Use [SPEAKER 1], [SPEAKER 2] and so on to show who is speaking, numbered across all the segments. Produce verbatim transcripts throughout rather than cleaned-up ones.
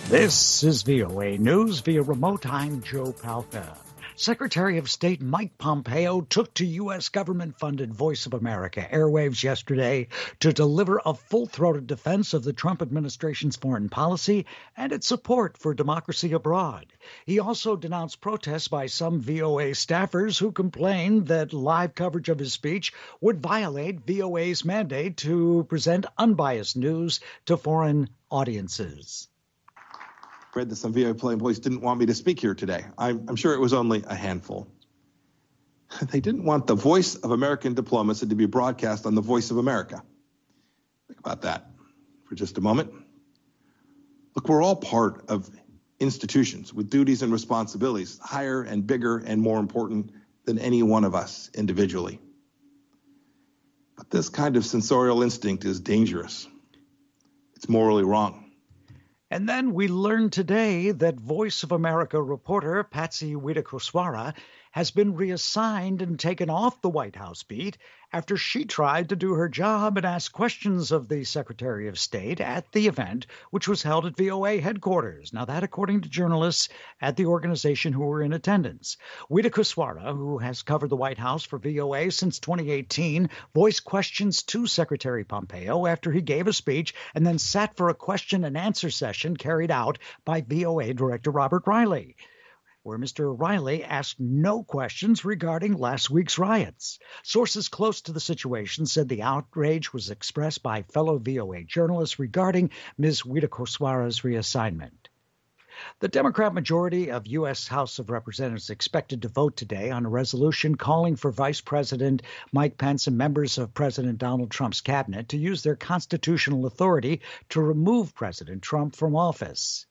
[SPEAKER 1] This is V O A News via remote. I'm Joe Palca. Secretary of State Mike Pompeo took to U S government-funded Voice of America airwaves yesterday to deliver a full-throated defense of the Trump administration's foreign policy and its support for democracy abroad. He also denounced protests by some V O A staffers who complained that live coverage of his speech would violate V O A's mandate to present unbiased news to foreign audiences.
[SPEAKER 2] Read that some V O A employees didn't want me to speak here today. I'm, I'm sure it was only a handful. They didn't want the voice of American diplomacy to be broadcast on the Voice of America. Think about that for just a moment. Look, we're all part of institutions with duties and responsibilities higher and bigger and more important than any one of us individually. But this kind of censorial instinct is dangerous. It's morally wrong.
[SPEAKER 1] And then we learned today that Voice of America reporter Patsy Widakuswara has been reassigned and taken off the White House beat after she tried to do her job and ask questions of the Secretary of State at the event, which was held at V O A headquarters. Now, that according to journalists at the organization who were in attendance. Widakuswara, who has covered the White House for V O A since twenty eighteen, voiced questions to Secretary Pompeo after he gave a speech and then sat for a question and answer session carried out by V O A Director Robert Riley, where Mister Riley asked no questions regarding last week's riots. Sources close to the situation said the outrage was expressed by fellow V O A journalists regarding Miz Widakuswara's reassignment. The Democrat majority of U S House of Representatives expected to vote today on a resolution calling for Vice President Mike Pence and members of President Donald Trump's cabinet to use their constitutional authority to remove President Trump from office.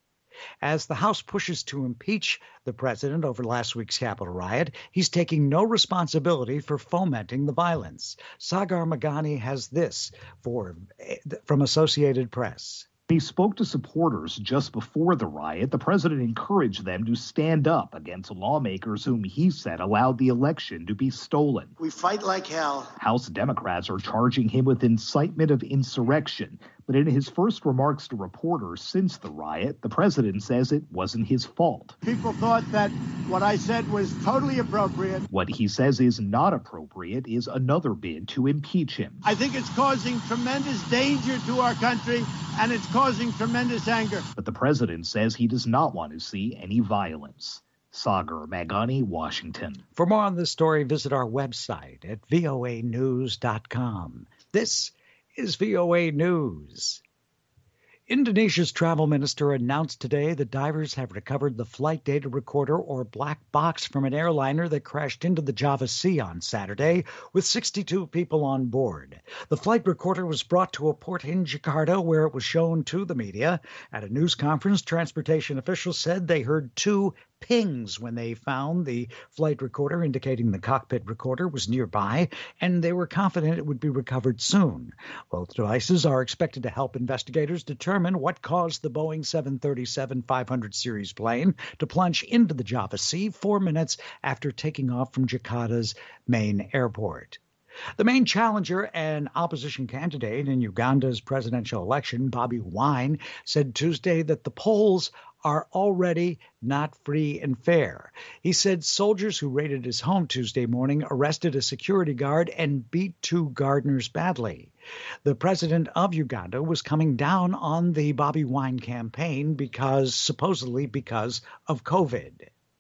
[SPEAKER 1] As the House pushes to impeach the president over last week's Capitol riot, he's taking no responsibility for fomenting the violence. Sagar Meghani has this for, from Associated Press.
[SPEAKER 3] He spoke to supporters just before the riot. The president encouraged them to stand up against lawmakers whom he said allowed the election to be stolen.
[SPEAKER 4] We fight like hell.
[SPEAKER 3] House Democrats are charging him with incitement of insurrection. But in his first remarks to reporters since the riot, the president says it wasn't his fault.
[SPEAKER 4] People thought that what I said was totally appropriate.
[SPEAKER 3] What he says is not appropriate is another bid to impeach him.
[SPEAKER 4] I think it's causing tremendous danger to our country, and it's causing tremendous anger.
[SPEAKER 3] But the president says he does not want to see any violence. Sagar Meghani, Washington.
[SPEAKER 1] For more on this story, visit our website at V O A news dot com. This is V O A News. Indonesia's travel minister announced today that divers have recovered the flight data recorder or black box from an airliner that crashed into the Java Sea on Saturday with sixty-two people on board. The flight recorder was brought to a port in Jakarta where it was shown to the media. At a news conference, transportation officials said they heard two pings when they found the flight recorder, indicating the cockpit recorder was nearby, and they were confident it would be recovered soon. Both devices are expected to help investigators determine what caused the Boeing seven thirty-seven five hundred series plane to plunge into the Java Sea four minutes after taking off from Jakarta's main airport. The main challenger and opposition candidate in Uganda's presidential election, Bobi Wine, said Tuesday that the polls are already not free and fair. He said soldiers who raided his home Tuesday morning arrested a security guard and beat two gardeners badly. The president of Uganda was coming down on the Bobi Wine campaign because, supposedly because of COVID.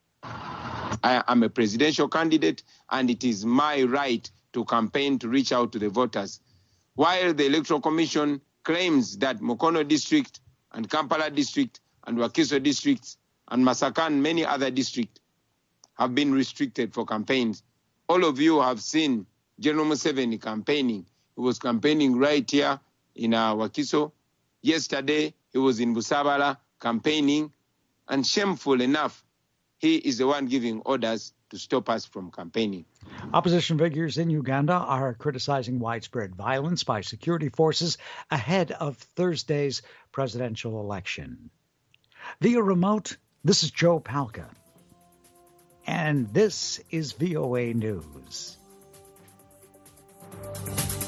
[SPEAKER 5] I am a presidential candidate, and it is my right to campaign to reach out to the voters. While the Electoral Commission claims that Mukono district and Kampala district and Wakiso districts and Masaka and many other districts have been restricted for campaigns. All of you have seen General Museveni campaigning. He was campaigning right here in uh, Wakiso. Yesterday, he was in Busabala campaigning. And shameful enough, he is the one giving orders to stop us from campaigning.
[SPEAKER 1] Opposition figures in Uganda are criticizing widespread violence by security forces ahead of Thursday's presidential election. Via remote, this is Joe Palca, and this is V O A News.